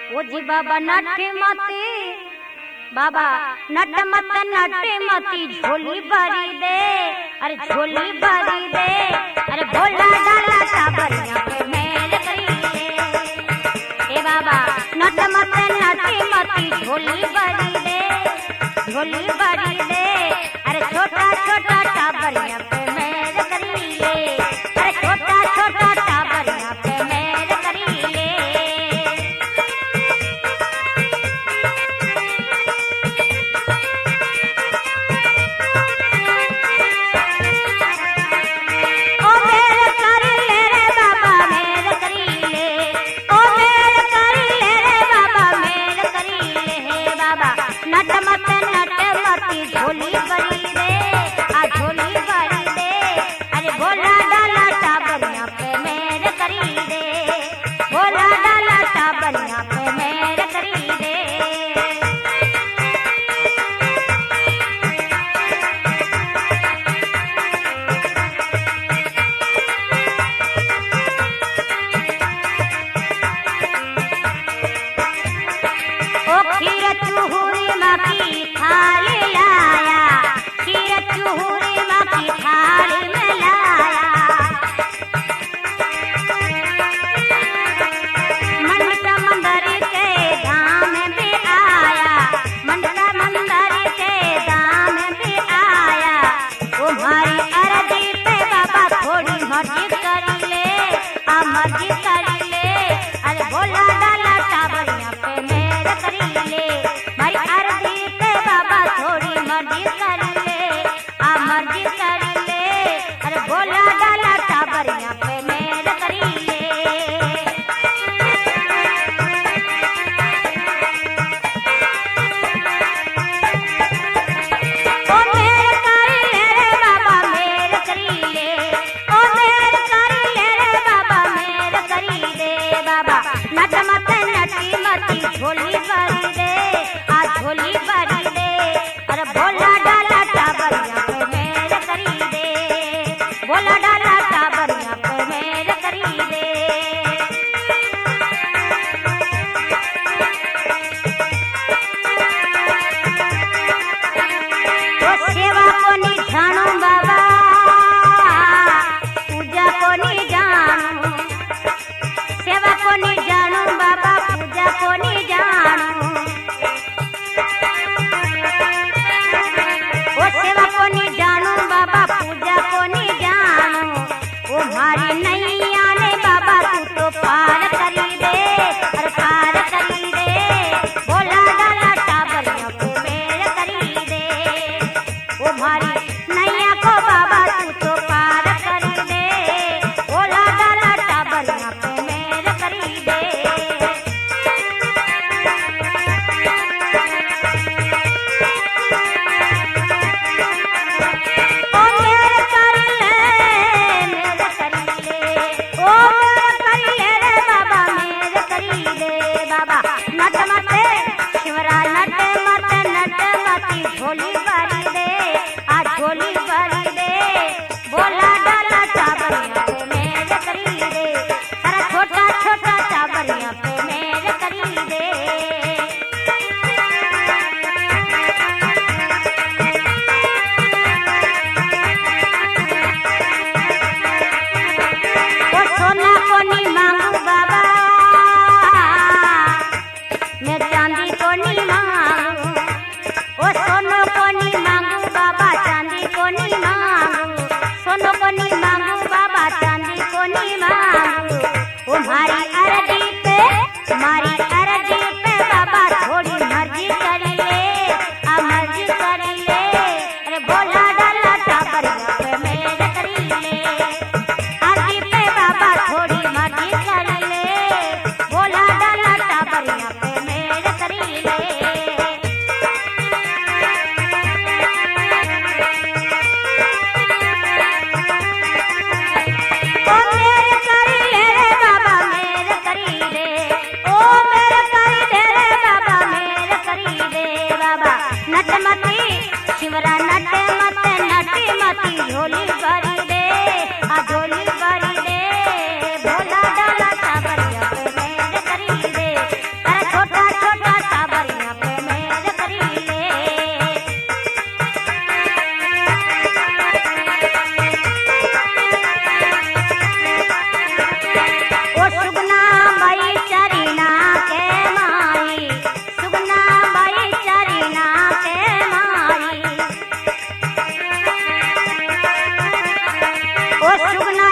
ओ जी बाबा नट मती बाबा नट मत नट मती झोली भरी दे, अरे झोली भरी दे, अरे भोला डाला टाबरिया पे मेल करी ले। ए बाबा नट मत नट मती झोली भरी दे, झोली भरी दे, अरे छोटा छोटा टाबरिया पे मेल करी ले, अरे छोटा छोटा टाबरिया पे मेल करी ले। नट मत नट मती झोली भरी दे, आ झोली भरी दे, अरे भोला डाला टाबरिया पे मेर करी दे, भोला डाला टाबरिया पे मेर करी दे। ओ खीर चूहुरी माकी थाली लाया, खीर चूहुरी माकी थाली में लाया, मंडका मंदिर के धाम भी आया, मंडका मंदिर के धाम भी आया। तुम्हारी अर्जी पे बाबा थोड़ी मर्जी कर ले, आ मर्जी कर ले, अरे भोला डाला टाबरिया पे मेर करी ले, मारी अर्जी पे बाबा थोड़ी मर्जी कर ले, आ मर्जी कर ले, अरे भोला डाला टाबरिया पे मेर करी ले। ओ मेर करी ले रे बाबा मेर करी ले, ओ मेर करी ले रे बाबा मेर करी ले। बाबा नट मत नटी मती झोली भरी दे, आ झोली भरी दे, अरे भोला डाला टाबरिया पे मेर करी दे, भोला डाला टाबरिया पे मेर करी दे। ओ सेवा को नी जानो बाबा, पूजा को नी जानो, सेवा को नी जानो बाबा, पूजा को नी जानो, ओ सेवा को नी जानो बाबा, पूजा को नी जानो। ओ हमारी नैया ने बाबा तू तो पार करी दे, अरे पार करी दे, भोला डाला टाबरिया पे मेर करी दे। ओ हमारी नैया को बाबा तू तो पार करी दे, भोला डाला टाबरिया पे मेर करी दे। ओ मेर करी ले, मेर करी ले, ओ मेर करी ले रे बाबा मेर करी ले। बाबा नट मत शिवरा नट मत नट मती झोली भरी दे, आ झोली भरी दे, भोला डाला टाबरिया पे मेर करी दे, अरे छोटा छोटा टाबरिया पे मेर करी दे। ओ सोना को नी मांगू बाबा, मैं चांदी को नी मांगू, ओ सोनो को नी मांगू बाबा, चांदी को नी मांगू, सोनो को नी मांगू बाबा, चांदी को नी मांगू। ओ हमारी अर्जी पे, हमारी अर्जी पे बाबा थोड़ी मर्जी कर ले, आ मर्जी कर ले, अरे भोला डाला टाबरिया पे मेर करी ले, अर्जी पे बाबा थोड़ी मर्जी कर ले, भोला डाला टाबरिया पे मेर करी ले। ओ सुगना